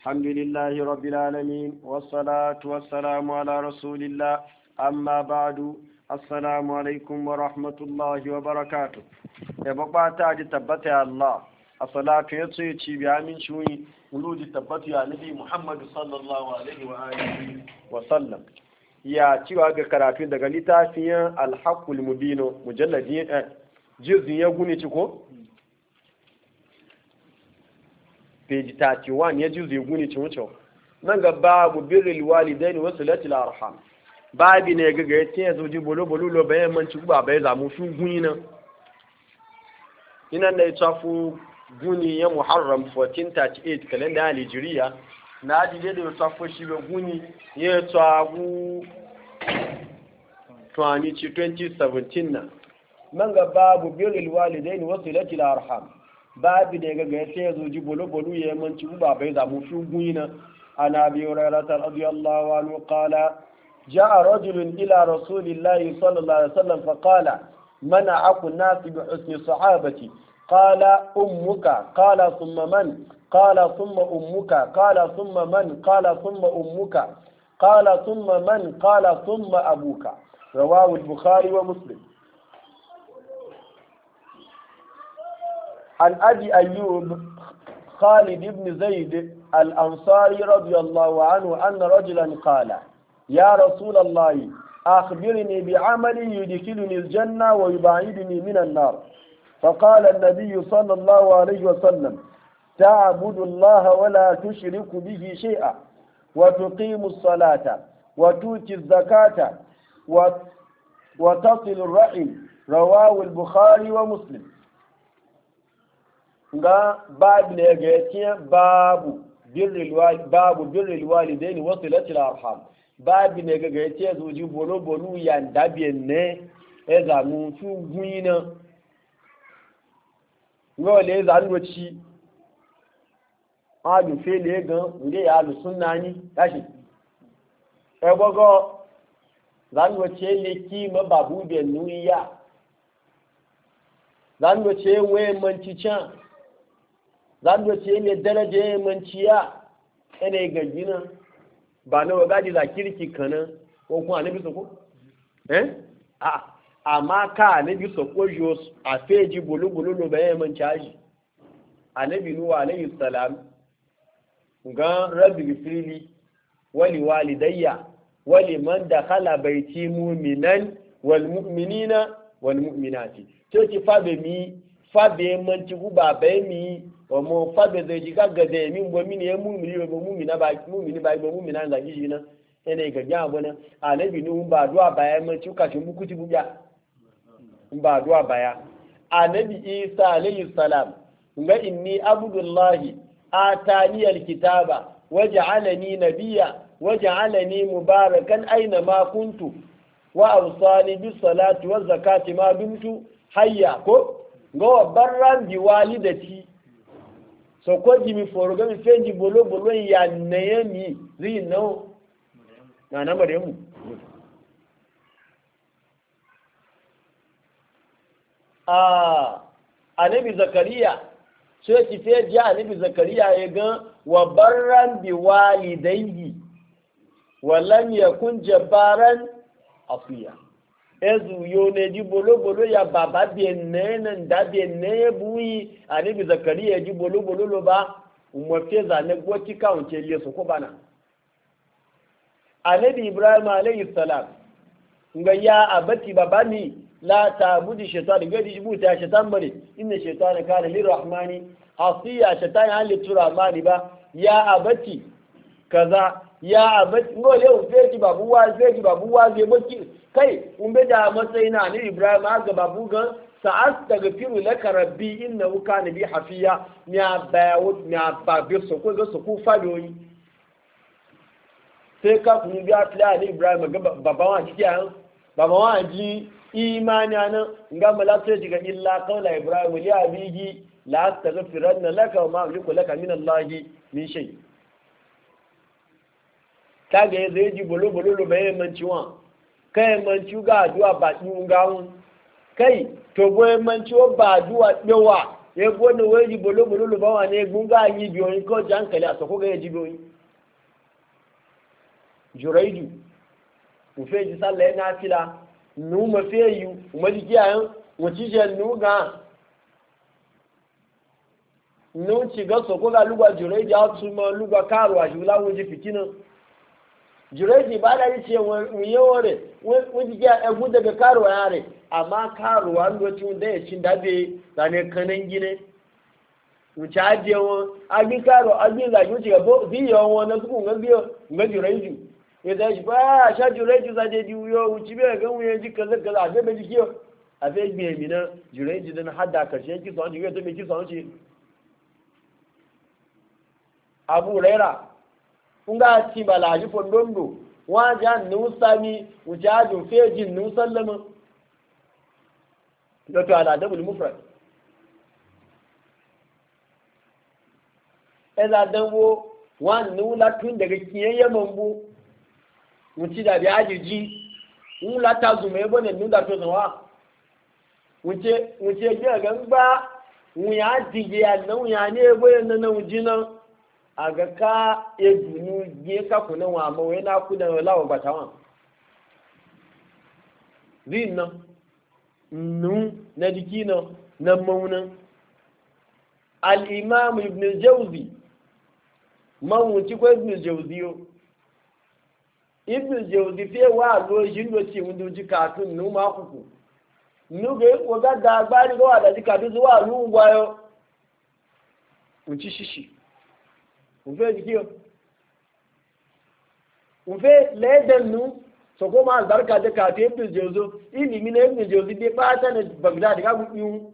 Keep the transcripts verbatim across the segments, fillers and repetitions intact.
الحمد لله رب العالمين والصلاة والسلام على رسول الله أما بعد السلام عليكم ورحمة الله وبركاته يبقى تعالى تبتع الله الصلاة يتصير بعمل شوي ولود تبتع نبي محمد صلى الله عليه وآله وسلم يا تيوا بكراتو daga littafin al-haqqul mubin mujalladi juz'in ya gune ciko page thirty-one ya juzu guni cin wucin nan ga babu birrul walidaini wa silatul arham babi ne ga ga yace yazo ji bolo bolo lo bayan man ci ba bai zamu su guni nan ina da tsafu guni ya muharram fourteen thirty-eight kalenda alijiriya na ji da tsafu shi be guni ya tsagu twenty seventeen na nan ga babu birrul walidaini wa silatul arham babu da ga ga sai zo ji bolo bolo ya manci ba bai zamu fi guyina ana bi hurairah radiyallahu anhu qala jaa rajulun ila rasulillahi sallallahu alaihi wasallam fa qala mana aqu nas bi husni sahabati qala ummuka qala thumma man qala thumma ummuka qala thumma man qala thumma ummuka qala thumma man qala thumma abuka rawahu al-bukhari wa muslim. عن أبي أيوب خالد بن زيد الأنصاري رضي الله عنه أن رجلا قال يا رسول الله أخبرني بعمل يدخلني الجنة ويبعدني من النار فقال النبي صلى الله عليه وسلم تعبد الله ولا تشرك به شيئا وتقيم الصلاة وتؤتي الزكاة وتصل الرحم رواه البخاري ومسلم. ga babu ne ga yake babu birrul walid babu birrul walidaini wa silatul arham babu ne ga yake zuji bolo bolo ya dabe ne e za mu su guina ngole za nwo ci adu fele gan nde ya lu sunnani tashi e gogo za nwo ce le ki ma babu be nuya za nwo ce we manci can zan ce ne daraje manciya ene gajina ba na wagaji za kirki kana ko kuma annabi soko eh a amma ka annabi soko jos a feji bulubulu lo bayan mancaji annabi nuhu alayhi salam ga rabbi gifili wali walidayya wali man dakhala baiti mu'minan wal mu'minina wal mu'minati to ki fa be mi fa be manci ku ba be mi omo fabe zai ji kaga da min bo min ya mumini bo mumina ba mumini ba bo mumina ga ji na ene ga ja bona anabi nu ba du'a baya mun cuka shi muku ci buya ba du'a baya anabi isa alayhi salam ga inni abdullahi atani alkitaba waj'alani nabiyya waj'alani mubarakan aina ma kuntu wa awsani bis salati waz zakati ma dumtu hayya ko go barran bi walidati so ko jimi foro ga mi fendi bolo bolo ya naye mi ri no na na bare mu ah anabi zakariya sai ki fe ji anabi zakariya ya ga wa barran bi walidayhi wa lam yakun jabbaran afiya ezu yo ne ji bolo bolo ya baba bi ne nan da bi ne buyi anabi zakariya ji bolo bolo lo ba umma feza ne goti kaunce le su ko bana anabi ibrahim alayhi salam nga ya abati babani la ta'budi shaytan ga di buta shaytan bare inna shaytana kana lirrahmani asiya shaytan ya liturahmani ba ya abati kaza ya abati ngole u feji babu wa feji babu wa zai baki kai umbe da matsayina ni ibrahim aga babu gan sa'astaghfiru laka rabbi innahu kana bi hafiya nya bawo nya babu so ko ga so ku fadoyi sai ka kun bi atla ni ibrahim ga baba wa ji an baba wa ji imani nan nga malaka ji ga illa qawla ibrahim li abihi la astaghfiranna laka wa ma amliku laka min allahi min shay kage zai ji bolo bolo lo bayan manciwa kai manci ga addu'a ba din gawun kai to boye manci ba addu'a dewa e gona waji bolo bolo ba wa ne gunga yi biyo ko jankali a sako ga yaji biyo juraidu mu fe ji sallah na fila nu ma fe yu mu ji kiyayen mu ci je nu ga nu ci ga sako ga lugwa juraidu a tuma lugwa karuwa shi la wuji fitina juraidu ba da yi ce mu yawore wani ji ya egu daga karuwa yare amma karuwa lokacin da ya cin dabe zane kanan gine wuce ajiye wọn agbi karuwa agbi zagi wuce ga biyo wọn na suku nga biyo nga juraidu ya zai shi ba a sha juraidu za je diwuyo wuce biya ga wuyen ji kaza kaza a febe jikiyo a fe gbiye mina juraidu don hada karshen kisa wani jikiyo to mai kisa wani abu raira nga ci balaji fondondo wajen nusami wujajin fejin nusallama da to aladabul mufrad eza danwo wan nula tun daga kiyaye mambu wuci da bi ajiji nula ta zume bone nula to zawa wuce wuce ga gamba wuya dige ya nan wuya ne boye nan wujina aga ka edunu ye ka kuna wa ma we na ku da lawo batawan dinna nu na dikina na mauna al imam ibn al-jawzi mawuci ko ibn al-jawzi yo ibn al-jawzi fe wa lo jindo ci mundu ji ka tun nu ma kuku nu ge ko ga da gbari go da ji ka du wa lu ngwayo unci shishi unfe jikiyo unfe ledan nu so kuma albarka da ka te ibn jawzo ilimi na ibn jawzi dai fata na bagdad ga gudu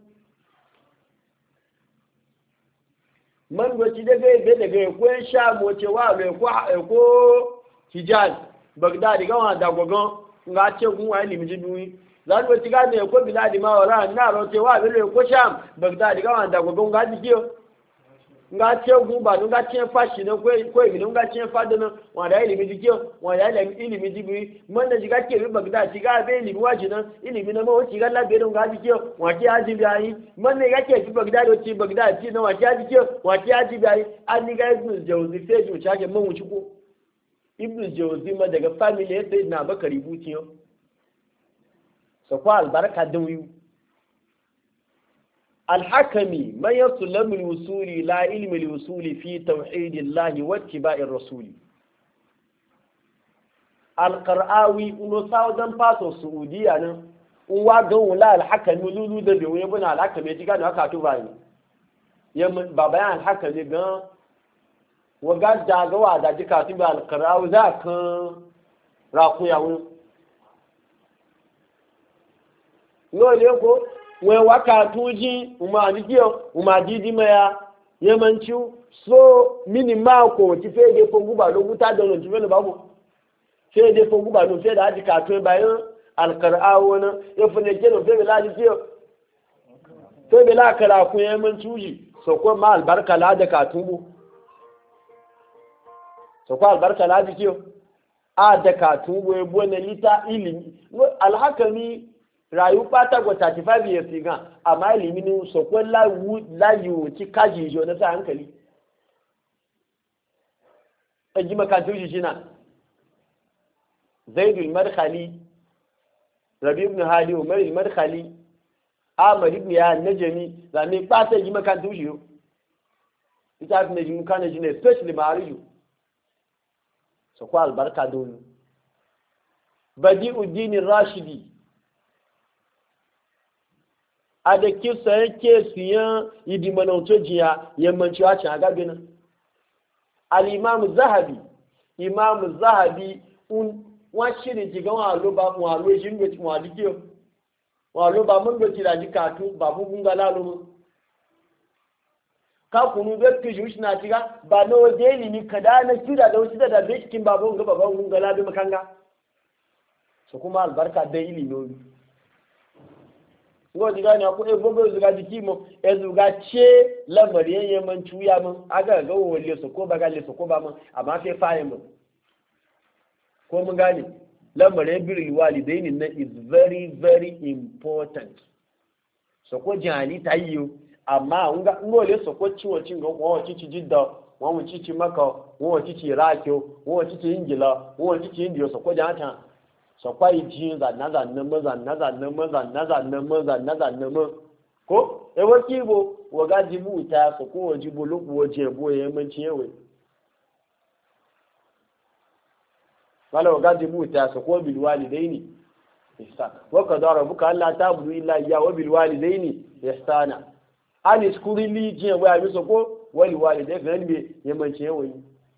man goci daga be daga ko sha mo ce wa le ko ko hijaz bagdad ga wa da gogon nga ce gun wa ilimi jibi zan goci ga ne ko biladi ma wala na ro ce wa le ko sham bagdad ga wa da gogon ga jikiyo nga ce gun ba nga ce fashi na ko ko ilimi nga ce fada na wa da ilimi dikiyo wa da ilimi dibi man da jiga ke bagda jiga be ilimi waji na ilimi na mo jiga la be nga dikiyo wa ki aji bi ayi man ne yake ji bagda do ci bagda ci na wa ki aji dikiyo wa ki aji bi ayi an ni ga ibn jawzi fe ju cha ke man wuci ko ibn jawzi ma daga family sai na bakari butiyo so ko albarka dan yu الحكمي ما يطلب الوصول لا علم الوصول في توحيد الله واتباع الرسول القرآوي انو ساودان باسو سعودية نا uwa gan wula alhakami lulu da bai wuye buna alhakami ya ci gano haka tu bayi baba yan alhakami gan waga dagawa da ji katu bai alkarawu za kan rakun yawon lole ko wai waka tuji umadikiyo umadidi maya yamanci so mini mako ti fe de fogu ba lo guta da no ti fe babu fe de fogu ba no fe da ji ka to bayan alqur'awo na ya fe ne ke no fe la ji kiyo fe be la kala ku yamanci uji so ko ma albarka la da ka tubu so ko albarka la ji kiyo a da ka tubu e bo ne lita ilimi alhakami rayu pata go thirty-five years gan amma ilimi ni so ko lawu layu ti kaji jo na sa hankali aji makantu shi shina zaid al-madkhali rabi ibn hadi umar al-madkhali ahmad ibn ya najmi zane pata aji makantu shi yo ita ne jimu kana jine especially mariju so ko albarka dole badi'uddin ar-rashidi a da kisa yake siyan idimanauto jiya yammanci wacin a gabi nan al'imamu zahabi imamu zahabi wọ́n ṣíri jìgá wọn àlóbá wọn àló ìṣínú tí wọ́n àdíkẹ́ wọn àlóbá mọ́ndọ̀ tí ìràjí kàtún bàbú gúngá lálómọ́ kákùnrin bẹ́ kejì ó ṣìnà àti rá bà náà ó dé ìlì ní kàdá na kíra da wasu da bai cikin babu gúngá bàbá gúngá lábí makanga su kuma albarka dai ìlì lórí ngo diga ne ko e gogo zuga jiki mo e zuga ce lamari yan man tuya mun aga ga wole su ko ba gale su ko ba mun amma sai faye mun ko mun gane lamari birri walidaini na is very very important so ko jani tayyo amma nga ngole so ko ciwo cin ga ko cici jidda won cici maka won cici rakio won cici ingila won cici indiyo so ko janta so kwai jin za na za na ma za na za na ma za na za na ma za na za na ma ko e waki bo waga jibu ta so ko wajibu lu waje bo yemin ciyewe wala waga jibu ta so ko bil walidaini ihsan wa qadara rabbuka alla ta'budu illa iyyahu wa bil walidaini ihsana ani skuri li je wa mi so ko wali walidai gan be yemin ciyewe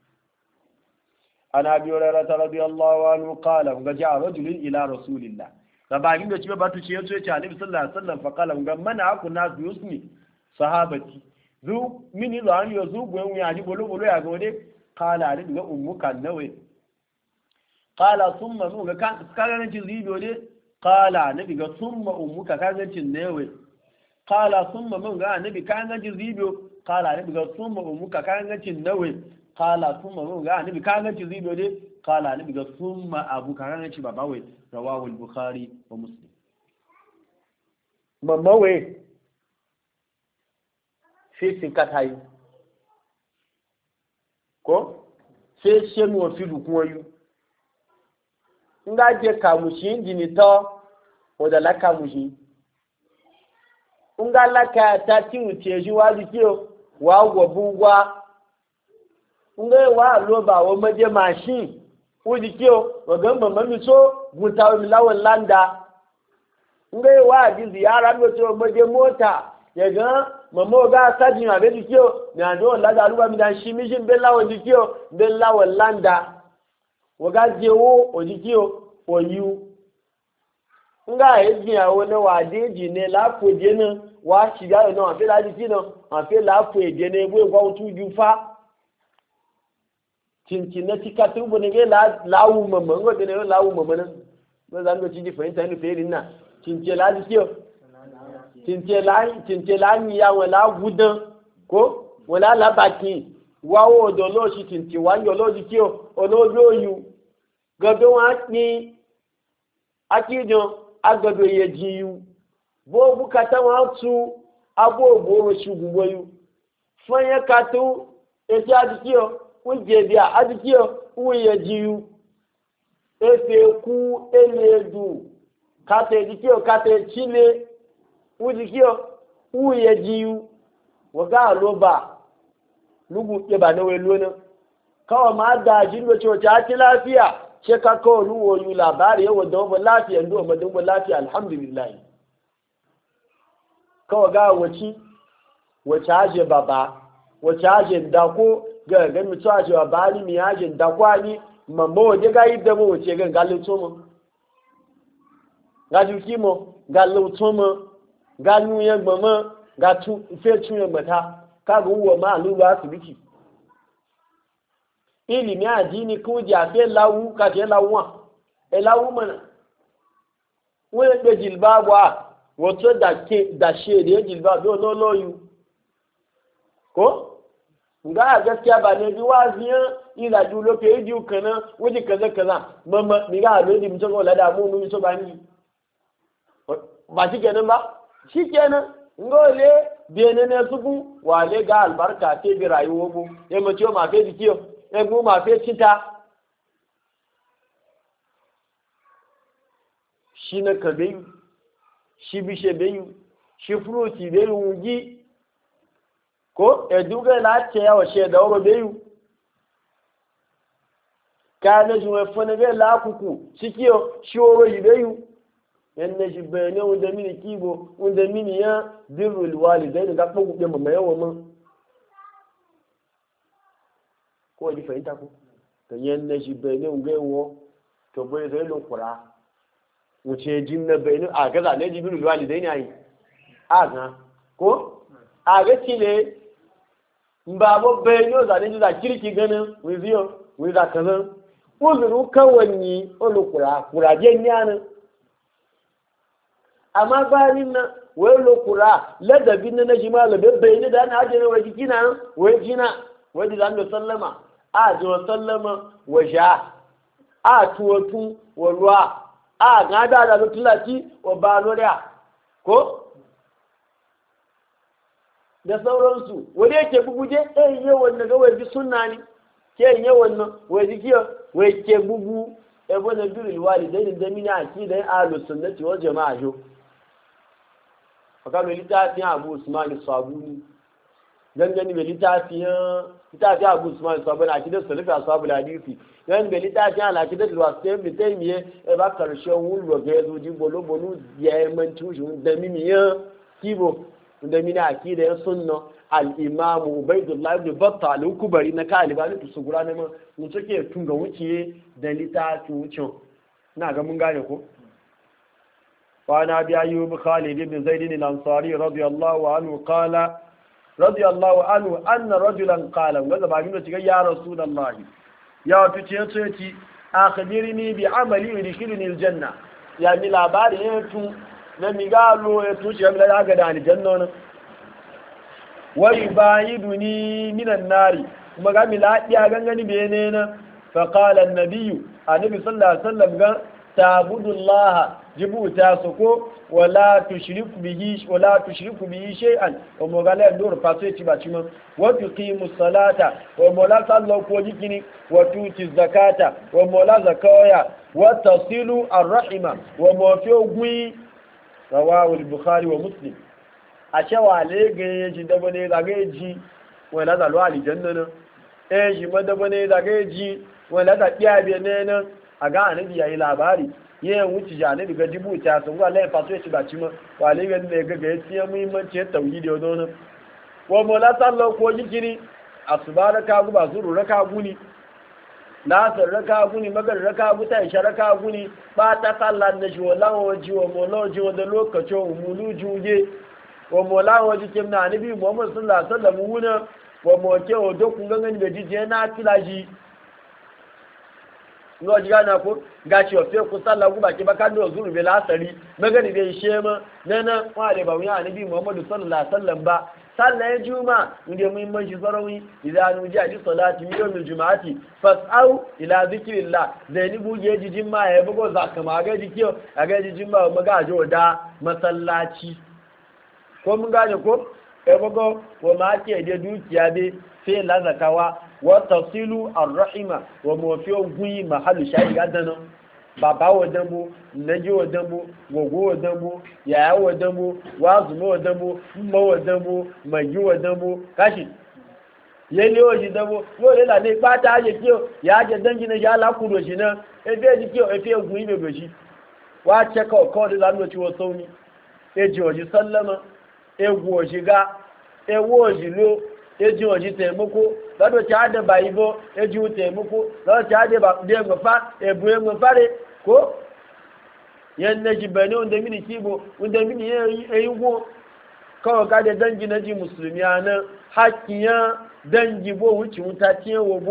ana bi hurairah radiyallahu anhu qala ga ja'a rajulun ila rasulillah sabagin da cibe batu ce yace ce annabi sallallahu alaihi wasallam fa qala ga mana aku nas yusni sahabati zu mini zo an yo zu gwen ya ji bolo bolo ya gode qala ali ga ummuka nawe qala thumma mu ga kan kan cin rido ne qala nabi ga thumma ummuka kan cin nawe qala thumma mu ga nabi kan cin rido qala nabi ga thumma ummuka kan cin nawe qala thumma mu ga nabi kan cin rido ne qala nabi ga thumma abu kan cin baba wai rawahu al-bukhari wa muslim mamma we fi sinkatai ko se shenu o fi dukun oyu nga je kamushi injini to o da la kamushi nga la ka ta ti uteju wa di ki o wa wo bungwa nga wa lo ba wo meje machine o di ki o o gan mamma mi so gutawo milawon landa ngai wa di ziyara ndo to maje mota yaga mamo ga saji ma be dikio na do la da ruwa mi dan shi mi jin be lawo dikio be lawo landa waga jewo o dikio o yu nga eji awo na wa deji ne la po je na wa shi ga no afi la dikio no afi la po je ne egwe kwa utu ju fa cincin tikatu bo ne la lawu mama ngo de ne lawu mama na ba zan go ci di fahimta ni fe na cince la dikio cince la cince la ni ya wala gudan ko wala la baki wawo do lo shi cinci wa yo lo dikio olojo yu godo wa ni akijo agodo ye jiyu bo bukata wa tu abo bo shugun boyu fanya katu eti adikio wuje bia adikio uye jiyu efe ku eledu kate dikio kate chile udikio uye jiyu waga loba lugu ke ba nawe lona kawa ma da jinwo cho ta ti lafiya ce ka ko luwo yu labari yawa da ba lafiya ndo ma dan ba lafiya alhamdulillah kawa ga waci wace aje baba wace aje dako ga ga mutu aje baba ni mi aje dakwani mambo waje ga yidda mo wace ga galin to ga juki mo ga lauto mo ga nuye gbama ga tu fe tuye mata ka ga uwa ma lu ba asibiti ili mi ajini ku ja fe lawu ka te lawwa e lawu mana we de jilbabu a woto da ke da shede jilbabu no loyu ko nga gaskiya ba ne bi waziyan ila ju loke idi kana wuji kaza kaza mama mi ga lo di mutun ko la da mu mu so ba ni ba shi kenan ba shi kenan ngole bene ne suku wale ga albarka te bi rayuwa bu e mo tiyo ma fe dikiyo e bu ma fe cinta shi na kabe shi bi she be shi fruiti be wuji ko e duga la ce yawo she da oro be yu ka ne juwe fone be la kuku sikiyo shi oro yi be yu yanne shi bayane wanda mini kibo wanda mini ya birrul walidai da ko gube mama yawa mun ko di fahimta ko to yanne shi bayane wanda wo to bai zai lokura wuce jinna bayane a ga zane ji birrul walidai ne ai a ga ko a ga tile mbabo bayane zane ji da kirki ganin wiziyo wiza kazan uzuru kawani olukura kuraje nyana amma bayanin nan wai lokura ladabin na najima lababbai ne da ana ajiye wa jikina wai jina wai da zan sallama a ji wa sallama wa sha a tuwatu wa ruwa a gada da lutulati wa baloriya ko da sauransu wani yake buguje eh yawan daga wai bi sunna ne ke yawan nan wai dikiyo wai ke bugu e bona birul walidaini da mina akidan ahlus sunnati wal jamaa jo aka mai littafin Abu Usman Sabuni gangani mai littafin littafin Abu Usman Sabuni akidan salafi ashabul hadisi yan ga littafin al-akidan wasai bi taymiye e ba karshen wulwa ga yazo din bolo bolo ya man tushu da mimiya kibo da mina akidan sunna al-imam Ubaydullah ibn Battah al-Kubari na kalibani to sugura ne mun take tunga wuce da littafin wucin na ga mun gane ko وعن أبي أيوب خالد بن زيد الأنصاري رضي الله عنه قال رضي الله عنه أن رجلا قال وقال بعدين يا رسول الله يا تشيتي أخبرني بعملي يدخلني الجنة يعني لا بار ينتو نمي قالوا يتوشي يملا يقعد عن الجنة ويبايدني من النار وما قال لا يقعد بيننا فقال النبي النبي صلى الله عليه وسلم قال تعبد الله jibuta su ko wala tushriku bihi wala tushriku bihi shay'an wa mogala ndur pato ti bachima wa tuqimu salata wa mola sallu ko jikini wa tuti zakata wa mola zakaya wa tasilu arrahima wa mafi gwi rawahu al-bukhari wa muslim a cewa lege ji da bane zage ji wala zalu aljanna na eh ji ma da bane zage ji wala da biya ne na aga annabi yayi labari yin wuce jane daga jibuta sun ga laifin faso ya ci baci ma wale ga da ga ga yace muhimmanci tauhidi wa don wa mola sallan ko jikiri asbara ka gu ba zuru raka guni nasar raka guni magar raka guta isha raka guni ba ta sallan da shi wala waji wa mola waji wa da lokacin umulu juje wa mola waji kim na nabi muhammad sallallahu alaihi wasallam wuna wa moke o dokun gangan da jije na tilaji no jiga na ko gashi o fe ku sallah ku baki baka do zuru be lasari magani be shema nana wa da bawiya annabi muhammadu sallallahu alaihi wasallam ba sallah juma inde muhimmanci zarawi idan uji ali salati yawmul jumu'ati fas'au ila zikrillah zaini buje jijin ma ya bugo zaka ma ga jikiyo aga jijin ma maga jo da masallaci ko mun gane ko e bugo ko ma ke da dukiya be sai la zakawa wa tasilu arrahima wa mafiyo guyi mahallu shayi gadana baba wa dambo naji wa dambo gogo wa dambo yaya wa dambo wazuma wa dambo mma wa dambo magi wa dambo kashi yele o ji dambo yo le la ne pata aje kiyo ya aje dangi na ya la kuro shi na e be ji kiyo e fe guyi be be shi wa check out ko da lanu ci wo sauni e ji o ji sallama e gwo shiga e wo ji lo eji oji taimako lọ́dọ̀ tí a dẹ̀ bá ibọ́ eji o taimako lọ́dọ̀ tí a dẹ̀ bá dẹ̀ gbọ́fà ẹ̀bù ẹ̀mọ̀ fárẹ̀ kó yẹn na ji bẹ̀rẹ̀ oúnjẹ mini kíbo oúnjẹ mini yẹn wó kawai ká dẹ̀ dangi na ji musulmi a nan hakiyan dangi bó wuce wuta tí yẹn wo bó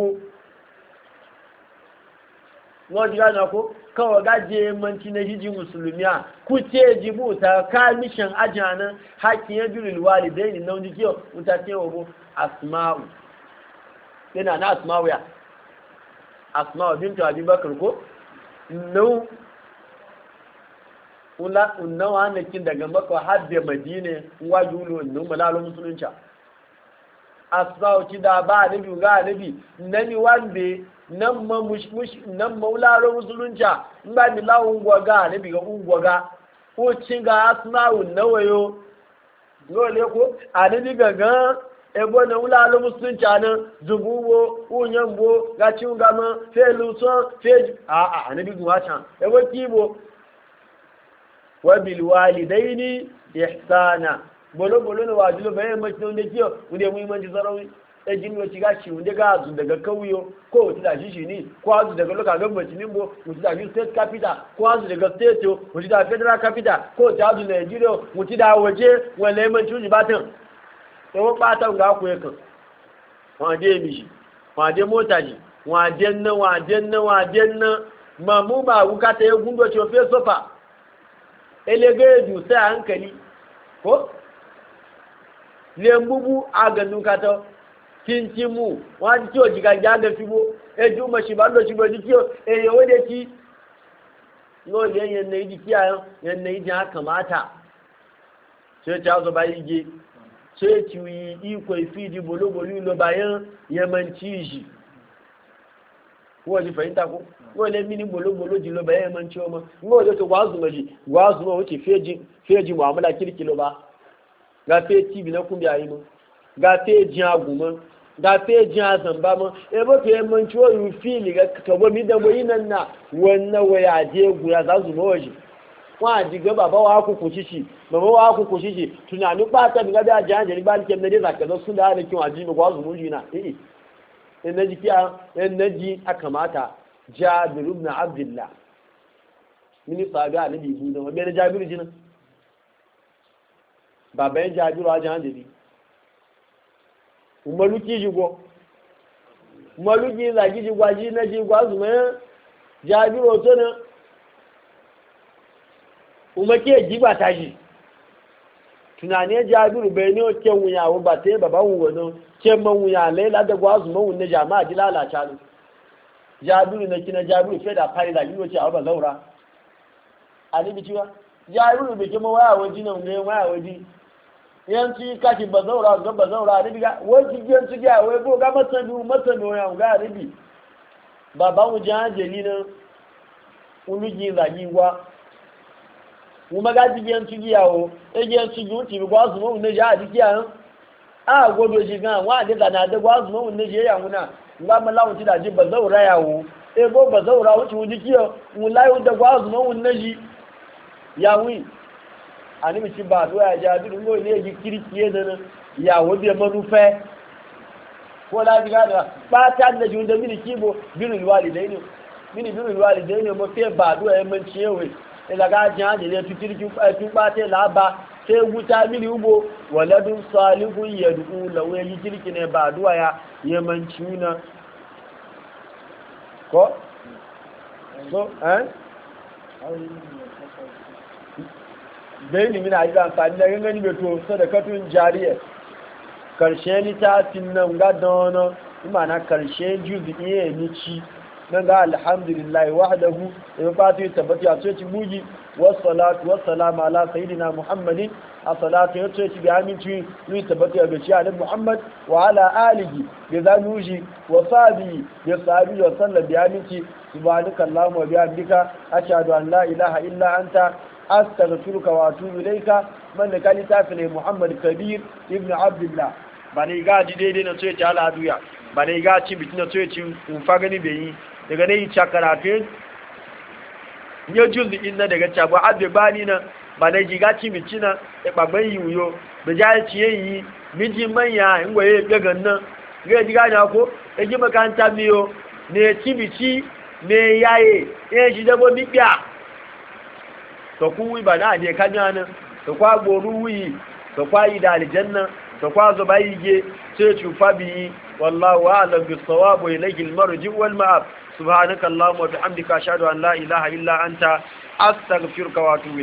wọ́n ti gánà kó kawai ká jẹ́ manci na ji musulmi a kú tí ẹ ji bó ta ká mishan ajá nan hakiyan birul walidaini na oúnjẹ kíyọ wuta tí yẹn wo bó asma'u yana na asma'u ya asma'u bintu abubakar ko nau ula unnawa hanakin daga maka har da madina wajulo nu malalo musulunci asma'u ci da ba nabi ga nabi nani wande nan ma mushmush nan maularo musulunci in ba mi lawun gwaga nabi ga ungwaga ko cin ga asma'u nawayo dole ko anabi gaga ebo na wula lo musulunci anan zubuwo unyambo gaci gama felu so fe a a anabi guwata ebo kibo wa bil walidaini ihsana bolo bolo ne wajulo bayan mutum ne kiyo unde muhimmanci zarawi e jinno ci gashi unde ga azu daga kauyo ko wuti da shi ni ko azu daga local government ni mbo wuti da state capital ko azu daga state wuti da federal capital ko ta azu Nigeria wuti da waje wala mai tuji batan wọ́n pátá ń ga kú ẹ̀kàn wọ́n adé èmìṣì wọ́n adé mọ́tàjì wọ́n adé ńná wọ́n adé ńná wọ́n adé ńná ma mú ma wúkátà egun tó tí ó fẹ́ sọ́fà elegéèdù sẹ́ à ń kẹ̀lí kó lè ń búbú agànnú kátọ́ kí n ti mú wọ́n á tí ó jìgà jáde fíbó ẹjú mọ̀ ṣìbá lọ ṣìbọ̀ ní kí ó èyàn ó dé tí yóò lé yẹn nà ìdí kí àyàn yẹn nà ìdí àkàmáta tí ó ti á sọ bá yí gé sai ci yi iko fiji bolo bolo lo bayan yamanci shi ko ji fahimta ko ko le mini bolo bolo ji lo bayan yamanci o ma ngo je to gwazu ma ji gwazu ma wuce feji feji mu'amala kirkilo ba ga fe tv na kun biya yi mu ga fe jin agumo ga fe jin azamba mu e bo fe yamanci o yu fili ga to bo mi da bo yinan na wannan waya je guya za su mo waje wọ́n àjígẹ́ bàbá wa kúkú ṣíṣì bàbá wa kúkú ṣíṣì tunani pátá ní gábẹ́ àjẹ́ àjẹ́ nígbà ní kẹ́mẹ́ dé ìzàkẹ́lọ́ súnlẹ̀ ààrẹ kí wọ́n àjíjì mọ̀kọ́ ọ̀zùn mújì náà èyí ẹnẹ́jì kí ẹnẹ́jì akamata Jabiru ibn Abdullah mínísítà àgbà àníbi ìbú náà ọgbẹ́ni Jabiru jìnnà bàbá yẹn Jabiru ajá ń dèbí umaru kí yìí gbọ́ umaru kí ìzàkí ti gbà jí náà jí gbà ọ̀zùn Jabiru ọ̀tọ́ náà umake jiba ta shi tunanin Jabiru bai ne ke wuya wa ba ta yi baban wuwa ke man wuya laila da gwazu man wuya jama'a ji lalata ne Jabiru na kina Jabiru fai da fari da yi wace a ba zaura a ni biciwa Jabiru bai kima waya waje nan ne waya waje yanci kashi ba zaura ga ba zaura a ni biga wajen yanci ga wai ko ga masani masani waya ga a ni baban wujen hajjeli na ulugi zagi wa mo maga ti gen tu giyawo e gen tu ju ti gwa zu mo ne ja di kiyan a godo ji gan wa de da na de gwa zu mo ne je ya nguna ngba ma lawo ti da ji bazaura yawo e go bazaura wo ti wuji kiyo mu lawo de gwa zu mo ne ji ya wi ani mi ti ba do ya ja bi ngo ile ji kiri kiye da yawo bi manu fe ko la di ga da ba ta da ju da mini kibo birul walidaini mini birul walidaini mo fe ba do e man ciyewe ilaga jan da tutir kin bate laba sai wuta mili ubo waladun salihun yad'u law yayi kirki ne ba duwa ya yamanci na ko so eh dai ni mina ajiban fani da gangani be to sadakatun jariya karshe ni ta tinnan ga dono imana karshe juzi ni ci nan ga alhamdulillah wahdahu in fatu ya tabbata ya ce buji wassalatu wassalamu ala sayidina muhammadin a salatu ya ce bi aminci ni tabbata ya gaci annabi muhammad wa ala alihi bi zanuji wa sabi bi sabi wa sallam bi aminci subhanaka allahumma wa bihamdika ashhadu an la ilaha illa anta astaghfiruka wa atubu ilayka man da kalita fi muhammad kabir ibn abdullah bane ga ji daidai na so ya ci ala duya bane ga ci bitin na so ya ci in fa gani bai yi daga nan yi cakarafin ya juzi ina daga cagwa abin bani na ba na giga cimici na ya ɓagban yi wuyo da jaya ciye yi miji manya ingwaye ya gagan nan ga jiga na ko ya ji makanta miyo ne cimici ne yaye ya shi dabo miƙiya ta kuwi ba na ne kanya nan ta kwa goru wuyi ta kwa yi da aljanna ta kwa zuba yi ge sai cufa biyi wallahu a'lam bis-sawab wa ilayhi al-marji wal ma'ab subhanaka allahumma wa bihamdika ashhadu an la ilaha illa anta astaghfiruka wa atubu